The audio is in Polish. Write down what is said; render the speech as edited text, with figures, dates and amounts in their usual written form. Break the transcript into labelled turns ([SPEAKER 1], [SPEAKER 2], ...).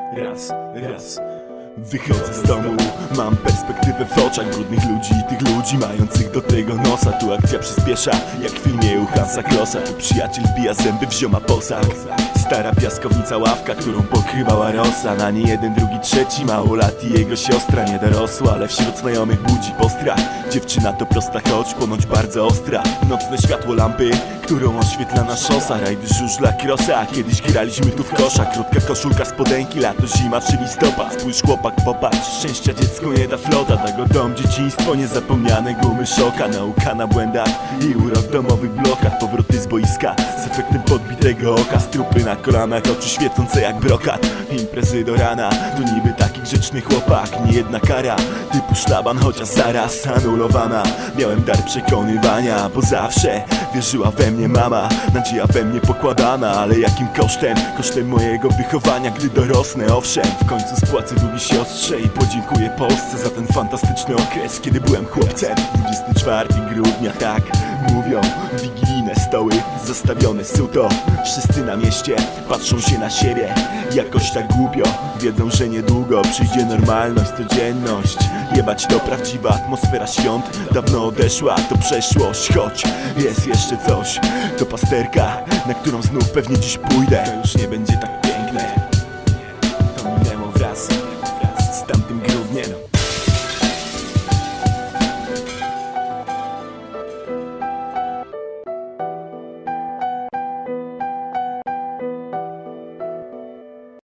[SPEAKER 1] Raz wychodzę z domu, mam perspektywę w oczach brudnych ludzi i tych ludzi mających do tego nosa. Tu akcja przyspiesza, jak w filmie u Hansa Klossa. Tu przyjaciel wbija zęby w zioma posag. Stara piaskownica ławka, którą pokrywała rosa. Na nie jeden, drugi, trzeci małolat i jego siostra nie dorosła, ale wśród znajomych budzi postrach. Dziewczyna to prosta, choć ponoć bardzo ostra. Nocne światło lampy, którą oświetla na szosa. Rajdy żużla, krosa, kiedyś graliśmy tu w kosza. Krótka koszulka, spodenki, lato, zima czy listopad. Spójrz chłopak, popatrz, szczęścia dziecko nie da flota. Tego dom, dzieciństwo, niezapomniane gumy szoka. Nauka na błędach i urok w domowych blokach. Powroty z boiska z efektem podbitego oka. Strupy na kolanach, oczy świecące jak brokat. Imprezy do rana, to niby taki grzeczny chłopak. Nie jedna kara, typu szlaban, chociaż zaraz anulowana. Miałem dar przekonywania, bo zawsze wierzyła we mnie mama. Nadzieja we mnie pokładana, ale jakim kosztem? Kosztem mojego wychowania, gdy dorosnę, owszem. W końcu spłacę długi siostrze i podziękuję Polsce za ten fantastyczny okres, kiedy byłem chłopcem. 24 grudnia, tak mówią, wigilijne stoły zastawione suto. Wszyscy na mieście patrzą się na siebie jakoś tak głupio. Wiedzą, że niedługo przyjdzie normalność, codzienność. Jebać to prawdziwa atmosfera świąt. Dawno odeszła, to przeszłość, choć jest jeszcze coś. To pasterka, na którą znów pewnie dziś pójdę. To już nie będzie tak